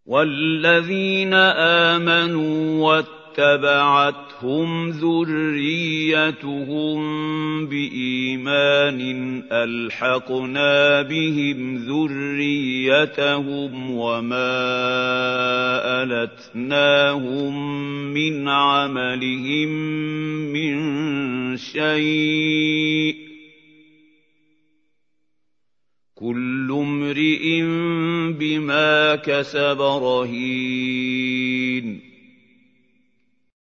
وَالَّذِينَ آمَنُوا وَاتَّبَعَتْهُمْ ذُرِّيَّتُهُم بِإِيمَانٍ أَلْحَقْنَا بِهِمْ ذُرِّيَّتَهُمْ وَمَا أَلَتْنَاهُم مِّنْ عَمَلِهِم مِّن شَيْءٍ ۚ كُلُّ امْرِئٍ بِمَا كَسَبَ رَهِينٌ